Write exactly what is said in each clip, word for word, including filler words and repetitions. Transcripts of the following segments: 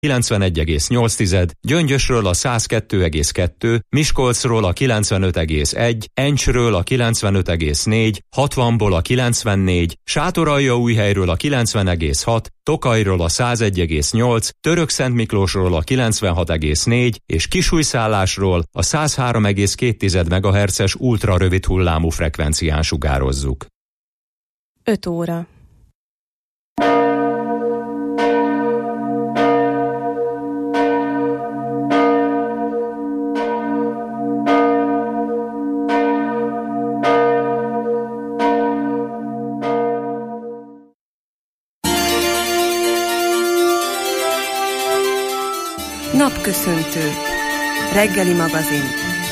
kilencvenegy egész nyolc, Gyöngyösről a száz kettő egész kettő, Miskolcról a kilencvenöt egész egy, Encsről a kilencvenöt egész négy, hatvanból a kilencvennégy, Sátoraljaújhelyről a kilencven egész hat, Tokajról a száz egy egész nyolc, Törökszentmiklósról a kilencvenhat egész négy és Kisújszállásról a száz három egész két megahertzes ultrarövid hullámú frekvencián sugározzuk. öt óra. Napköszöntő. Reggeli magazin.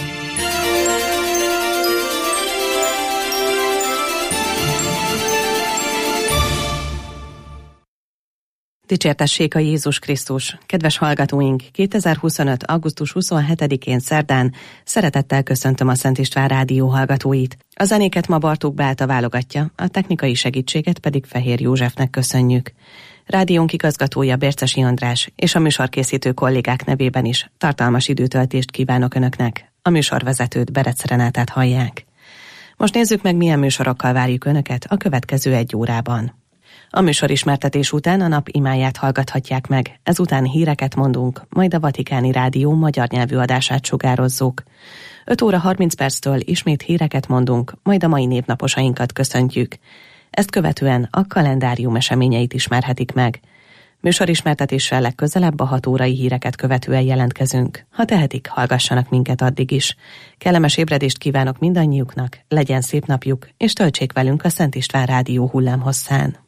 Dicsértessék a Jézus Krisztus! Kedves hallgatóink, kétezer-huszonöt. augusztus huszonhetedikén szerdán szeretettel köszöntöm a Szent István Rádió hallgatóit. A zenéket ma Bartók Beáta válogatja, a technikai segítséget pedig Fehér Józsefnek köszönjük. Rádiónk igazgatója Bércesi András és a műsorkészítő kollégák nevében is tartalmas időtöltést kívánok Önöknek. A műsorvezetőt, Berec Renátát hallják. Most nézzük meg, milyen műsorokkal várjuk Önöket a következő egy órában. A műsorismertetés után a nap imáját hallgathatják meg, ezután híreket mondunk, majd a Vatikáni Rádió magyar nyelvű adását sugározzuk. öt óra harminc perctől ismét híreket mondunk, majd a mai névnaposainkat köszöntjük. Ezt követően a kalendárium eseményeit ismerhetik meg. Műsorismertetéssel legközelebb a hat órai híreket követően jelentkezünk. Ha tehetik, hallgassanak minket addig is. Kellemes ébredést kívánok mindannyiuknak, legyen szép napjuk, és töltsék velünk a Szent István Rádió hullámhosszán.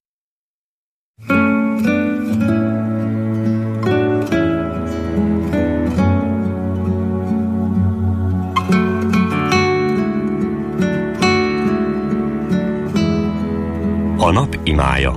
A nap imája.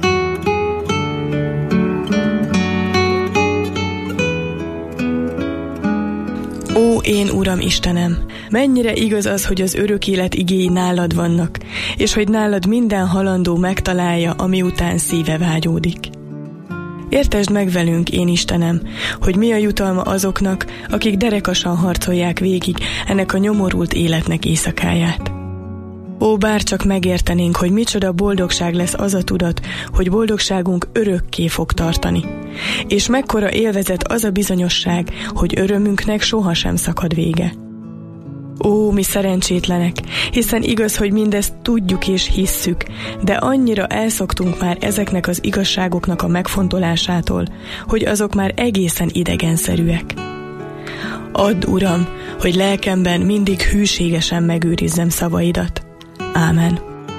Ó, én Uram Istenem, mennyire igaz az, hogy az örök élet igéi nálad vannak, és hogy nálad minden halandó megtalálja, ami után szíve vágyódik. Értesd meg velünk, én Istenem, hogy mi a jutalma azoknak, akik derekasan harcolják végig ennek a nyomorult életnek éjszakáját. Ó, bárcsak megértenénk, hogy micsoda boldogság lesz az a tudat, hogy boldogságunk örökké fog tartani. És mekkora élvezet az a bizonyosság, hogy örömünknek sohasem szakad vége. Ó, mi szerencsétlenek, hiszen igaz, hogy mindezt tudjuk és hisszük, de annyira elszoktunk már ezeknek az igazságoknak a megfontolásától, hogy azok már egészen idegenszerűek. Add, Uram, hogy lelkemben mindig hűségesen megőrizzem szavaidat. Ámen.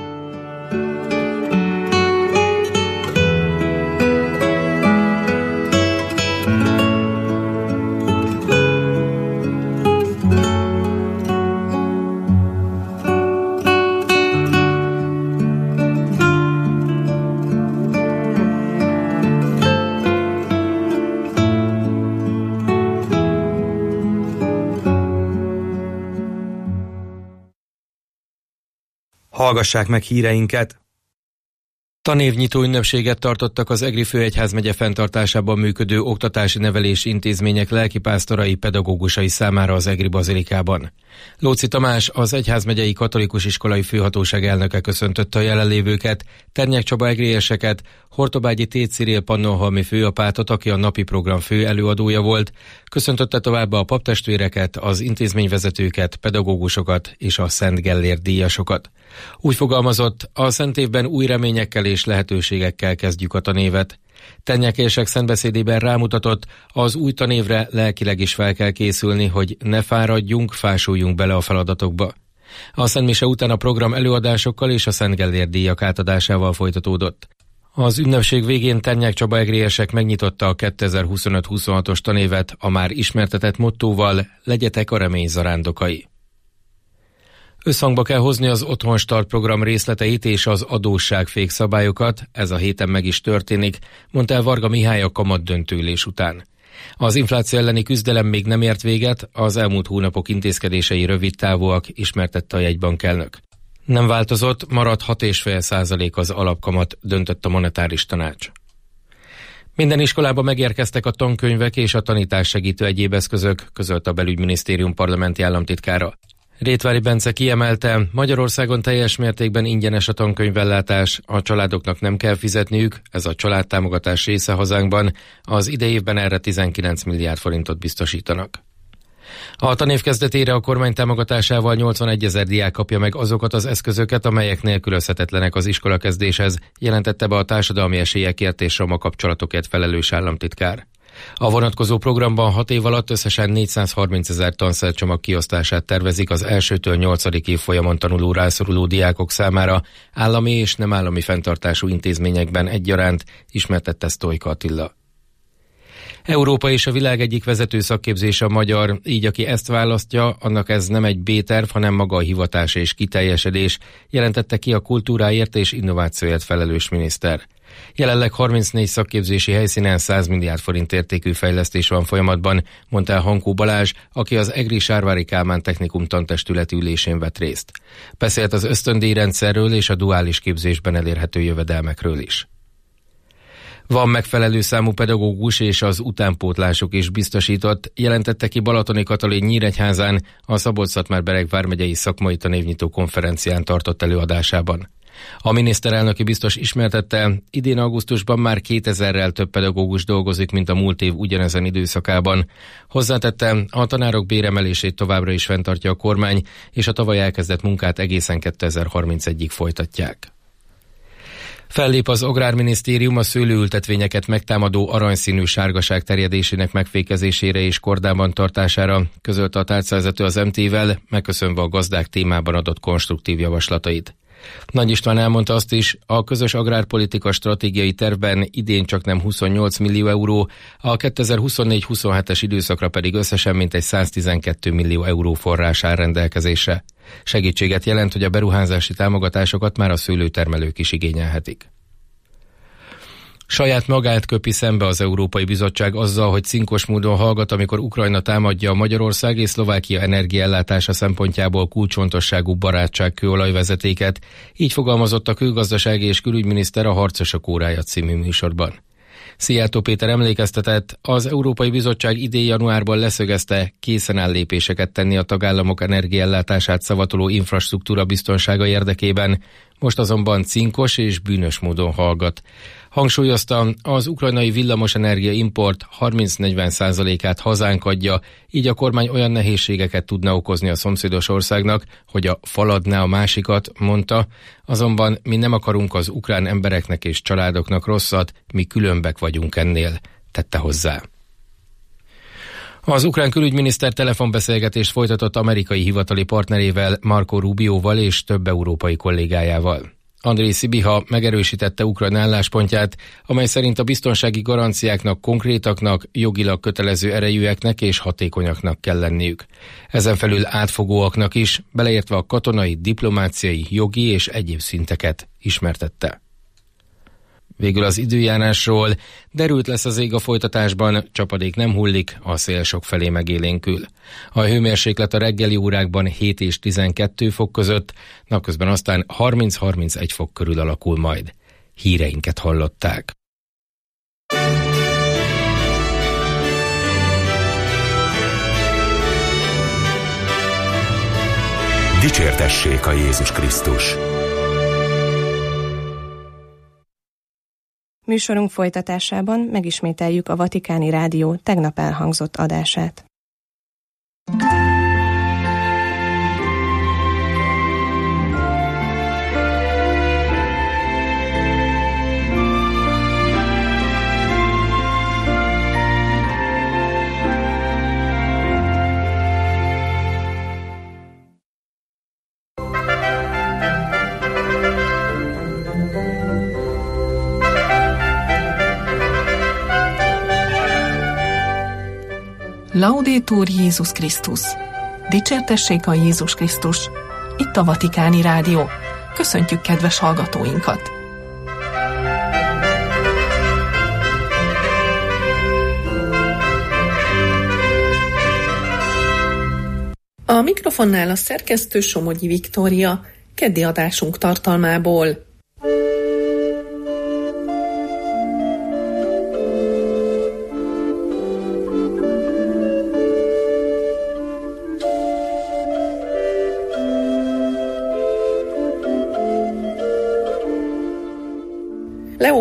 Hallgassák meg híreinket! Tanévnyitó ünnepséget tartottak az Egri főegyházmegye fenntartásában működő oktatási nevelési intézmények lelkipásztorai, pedagógusai számára az Egri bazilikában. Lóczy Tamás, az egyházmegyei katolikus iskolai főhatóság elnöke köszöntötte a jelenlévőket, Ternyák Csaba egrieseket, Hortobágyi T. Cirill pannonhalmi főapátot, aki a napi program fő előadója volt, köszöntötte továbbá a paptestvéreket, az intézményvezetőket, pedagógusokat és a Szent Gellért díjasokat. Úgy fogalmazott, a szent évben új reményekkel és lehetőségekkel kezdjük a tanévet. Ternyákések szentbeszédében rámutatott, az új tanévre lelkileg is fel kell készülni, hogy ne fáradjunk, fásuljunk bele a feladatokba. A szentmise után a program előadásokkal és a Szent Gellért díjak átadásával folytatódott. Az ünnepség végén Ternyák Csaba egriesek megnyitotta a kétezer-huszonöt huszonhatos tanévet a már ismertetett mottóval: legyetek a remény zarándokai. Összhangba kell hozni az Otthon Start program részleteit és az adósságfék szabályokat, ez a héten meg is történik, mondta el Varga Mihály a kamatdöntőülés után. Az infláció elleni küzdelem még nem ért véget, az elmúlt hónapok intézkedései rövidtávúak, ismertette a jegybankelnök. Nem változott, maradt hat egész öt százalék az alapkamat, döntött a monetáris tanács. Minden iskolába megérkeztek a tankönyvek és a tanítás segítő egyéb eszközök, közölt a Belügyminisztérium parlamenti államtitkára. Rétvári Bence kiemelte, Magyarországon teljes mértékben ingyenes a tankönyvellátás, a családoknak nem kell fizetniük, ez a családtámogatás része hazánkban, az idei évben erre tizenkilenc milliárd forintot biztosítanak. A tanév kezdetére a kormány támogatásával nyolcvanegyezer diák kapja meg azokat az eszközöket, amelyek nélkülözhetetlenek az iskolakezdéshez, jelentette be a társadalmi esélyekért és roma kapcsolatokért felelős államtitkár. A vonatkozó programban hat év alatt összesen négyszázharmincezer tanszercsomag kiosztását tervezik az elsőtől nyolcadik évfolyamon tanuló rászoruló diákok számára állami és nem állami fenntartású intézményekben egyaránt, ismertette Sztojka Attila. Európa és a világ egyik vezető szakképzése a magyar, így aki ezt választja, annak ez nem egy B-terv, hanem maga a hivatás és kiteljesedés, jelentette ki a kultúráért és innovációért felelős miniszter. Jelenleg harmincnégy szakképzési helyszínen száz milliárd forint értékű fejlesztés van folyamatban, mondta el Hankó Balázs, aki az EGRI Sárvári Kálmán Technikum tantestületi ülésén vett részt. Beszélt az ösztöndíjrendszerről és a duális képzésben elérhető jövedelmekről is. Van megfelelő számú pedagógus és az utánpótlások is biztosított, jelentette ki Balatoni Katalin Nyíregyházán a Szabolcs-Szatmár-Bereg vármegyei szakmai tanévnyitó konferencián tartott előadásában. A miniszterelnöki biztos ismertette, idén augusztusban már kétezerrel több pedagógus dolgozik, mint a múlt év ugyanezen időszakában. Hozzátette, a tanárok béremelését továbbra is fenntartja a kormány, és a tavaly elkezdett munkát egészen kétezer-harmincegyig folytatják. Fellép az Agrárminisztérium a szőlőültetvényeket megtámadó aranyszínű sárgaság terjedésének megfékezésére és kordában tartására, közölte a tárcavezető az em té-vel, megköszönve a gazdák témában adott konstruktív javaslatait. Nagy István elmondta azt is, a közös agrárpolitika stratégiai tervben idén csaknem huszonnyolc millió euró, a kétezer-huszonnégy huszonhetes időszakra pedig összesen mintegy száztizenkét millió euró forrás áll rendelkezésre. Segítséget jelent, hogy a beruházási támogatásokat már a szőlőtermelők is igényelhetik. Saját magát köpi szembe az Európai Bizottság azzal, hogy cinkos módon hallgat, amikor Ukrajna támadja a Magyarország és Szlovákia energiaellátása szempontjából kulcsfontosságú barátságkőolajvezetéket, így fogalmazott a külgazdasági és külügyminiszter a Harcosok órája című műsorban. Szijjártó Péter emlékeztetett, az Európai Bizottság idén januárban leszögezte, készen áll lépéseket tenni a tagállamok energiaellátását szavatoló infrastruktúra biztonsága érdekében, most azonban cinkos és bűnös módon hallgat. Hangsúlyozta, az ukrajnai villamosenergia import harminc-negyven százalékát hazánk adja, így a kormány olyan nehézségeket tudna okozni a szomszédos országnak, hogy a faladná a másikat, mondta, azonban mi nem akarunk az ukrán embereknek és családoknak rosszat, mi különbek vagyunk ennél, tette hozzá. Az ukrán külügyminiszter telefonbeszélgetést folytatott amerikai hivatali partnerével, Marco Rubioval és több európai kollégájával. Andrej Szibiha megerősítette Ukrajna álláspontját, amely szerint a biztonsági garanciáknak konkrétaknak, jogilag kötelező erejűeknek és hatékonyaknak kell lenniük. Ezen felül átfogóaknak is, beleértve a katonai, diplomáciai, jogi és egyéb szinteket ismertette. Végül az időjárásról: derült lesz az ég a folytatásban, csapadék nem hullik, a szél sokfelé megélénkül. A hőmérséklet a reggeli órákban hét és tizenkettő fok között, napközben aztán harminc-harmincegy fok körül alakul majd. Híreinket hallották. Dicsértessék a Jézus Krisztus! Műsorunk folytatásában megismételjük a Vatikáni Rádió tegnap elhangzott adását. Laudetur Jézus Krisztus! Dicsértessék a Jézus Krisztus! Itt a Vatikáni Rádió. Köszöntjük kedves hallgatóinkat! A mikrofonnál a szerkesztő Somogyi Viktória, keddi adásunk tartalmából.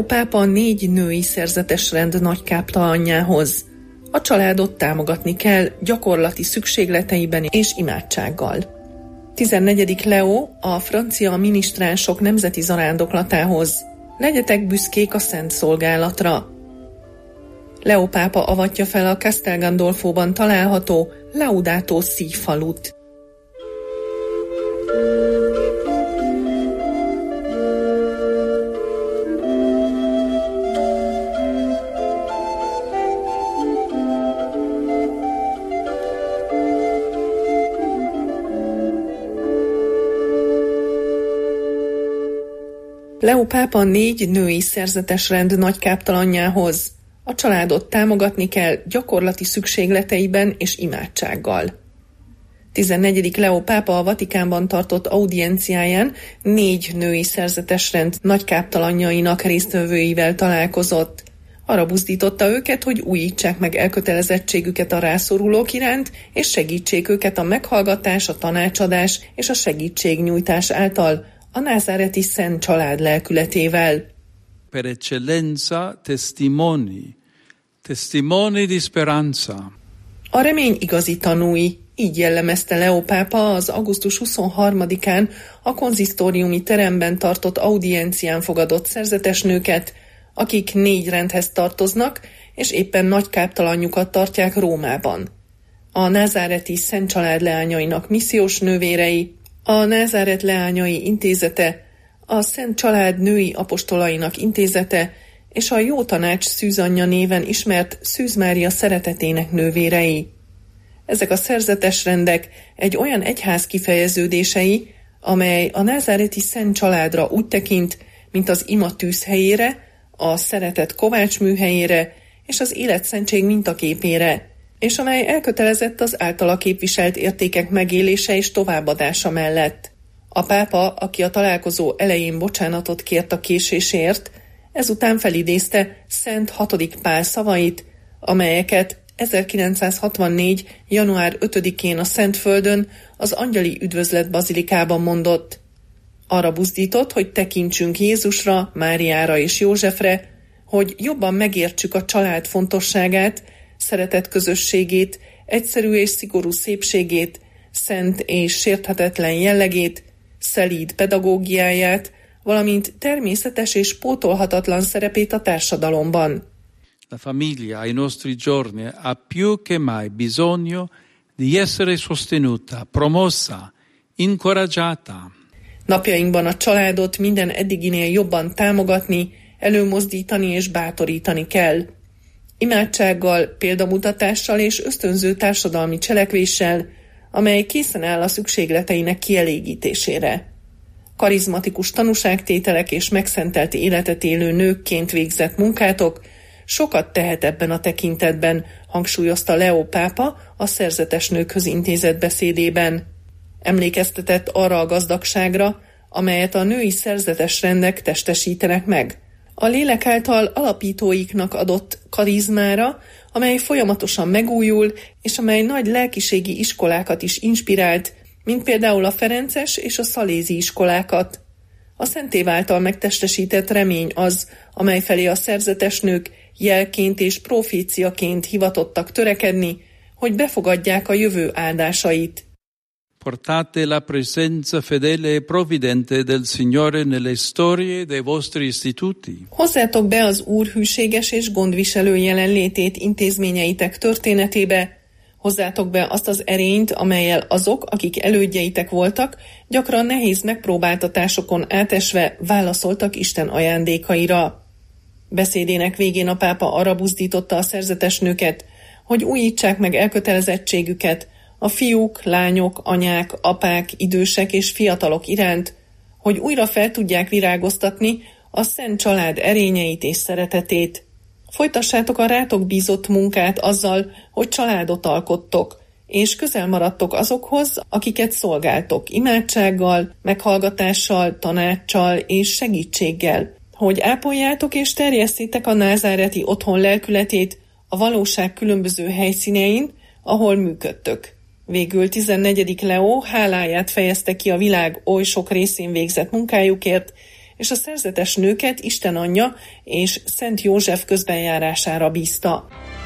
Leó pápa négy női szerzetesrend nagykáptalanjához. A családot támogatni kell gyakorlati szükségleteiben és imádsággal. tizennegyedik Leó a francia minisztránsok nemzeti zarándoklatához. Legyetek büszkék a szent szolgálatra. Leó pápa avatja fel a Castel Gandolfóban található Laudato Si falut. Leó pápa négy női szerzetesrend nagykáptalanjához. A családot támogatni kell gyakorlati szükségleteiben és imádsággal. tizennegyedik Leó pápa a Vatikánban tartott audienciáján négy női szerzetesrend nagykáptalanjainak résztvevőivel találkozott. Arra buzdította őket, hogy újítsák meg elkötelezettségüket a rászorulók iránt, és segítsék őket a meghallgatás, a tanácsadás és a segítségnyújtás által, a názáreti szent család lelkületével. Per eccellenza testimoni, testimoni di speranza. A remény igazi tanúi, így jellemezte Leó pápa az augusztus huszonharmadikán a konzisztóriumi teremben tartott audiencián fogadott szerzetesnőket, akik négy rendhez tartoznak, és éppen nagykáptalanjukat tartják Rómában. A názáreti szent család leányainak missziós nővérei, a Názáret Leányai Intézete, a Szent Család Női Apostolainak Intézete és a Jó Tanács Szűzanyja néven ismert Szűz Mária szeretetének nővérei. Ezek a szerzetesrendek egy olyan egyház kifejeződései, amely a názáreti Szent Családra úgy tekint, mint az ima tűzhelyére, a szeretet kovácsműhelyére és az életszentség mintaképére, és amely elkötelezett az általa képviselt értékek megélése és továbbadása mellett. A pápa, aki a találkozó elején bocsánatot kért a késésért, ezután felidézte Szent hatodik Pál szavait, amelyeket ezerkilencszázhatvannégy. január ötödikén a Szentföldön az Angyali Üdvözlet bazilikában mondott. Arra buzdított, hogy tekintsünk Jézusra, Máriára és Józsefre, hogy jobban megértsük a család fontosságát, szeretet közösségét, egyszerű és szigorú szépségét, szent és sérthetetlen jellegét, szelíd pedagógiáját, valamint természetes és pótolhatatlan szerepét a társadalomban. La famiglia ai nostri giorni ha più che mai bisogno di essere sostenuta, promossa, incoraggiata. Napjainkban a családot minden eddiginél jobban támogatni, előmozdítani és bátorítani kell. Imádsággal, példamutatással és ösztönző társadalmi cselekvéssel, amely készen áll a szükségleteinek kielégítésére. Karizmatikus tanúságtételek és megszentelt életet élő nőkként végzett munkátok sokat tehet ebben a tekintetben, hangsúlyozta Leó pápa a szerzetes nőkhöz intézett beszédében. Emlékeztetett arra a gazdagságra, amelyet a női szerzetes rendek testesítenek meg. A lélek által alapítóiknak adott karizmára, amely folyamatosan megújul, és amely nagy lelkiségi iskolákat is inspirált, mint például a ferences és a szalézi iskolákat. A Szentév által megtestesített remény az, amely felé a szerzetes nők jelként és proféciaként hivatottak törekedni, hogy befogadják a jövő áldásait. Portate la presenza fedele e provvidente del Signore nelle storie dei vostri istituti. Hozzátok be az Úr hűséges és gondviselő jelenlétét intézményeitek történetébe. Hozzátok be azt az erényt, amellyel azok, akik elődjeitek voltak, gyakran nehéz megpróbáltatásokon átesve válaszoltak Isten ajándékaira. Beszédének végén a pápa arra buzdította a szerzetes nőket, hogy újítsák meg elkötelezettségüket a fiúk, lányok, anyák, apák, idősek és fiatalok iránt, hogy újra fel tudják virágoztatni a szent család erényeit és szeretetét. Folytassátok a rátok bízott munkát azzal, hogy családot alkottok, és közel maradtok azokhoz, akiket szolgáltok imádsággal, meghallgatással, tanáccsal és segítséggel, hogy ápoljátok és terjesszétek a názáreti otthon lelkületét a valóság különböző helyszínein, ahol működtök. Végül tizennegyedik Leó háláját fejezte ki a világ oly sok részén végzett munkájukért, és a szerzetes nőket Isten Anyja és Szent József közbenjárására bízta.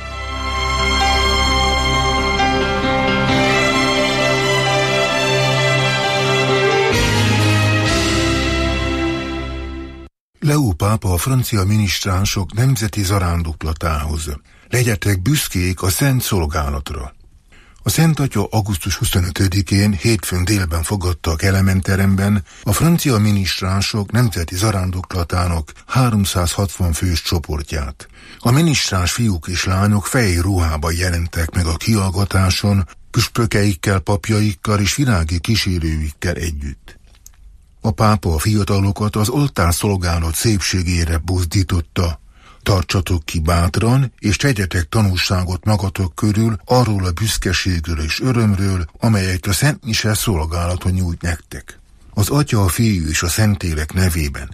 Leó pápa a francia minisztránsok nemzeti zarándoklatához. Legyetek büszkék a szent szolgálatra. A Szent Atya augusztus huszonötödikén hétfőn délben fogadta a Kelemen-teremben a francia minisztránsok nemzeti zarándoklatának háromszázhatvan fős csoportját. A minisztráns fiúk és lányok fehér ruhában jelentek meg a kihallgatáson, püspökeikkel, papjaikkal és virági kísérőikkel együtt. A pápa a fiatalokat az oltár szolgálat szépségére buzdította. Tartsatok ki bátran, és tegyetek tanúságot magatok körül arról a büszkeségről és örömről, amelyet a Szent Mise szolgálaton nyújt nektek. Az Atya, a Fiú és a Szentlélek nevében.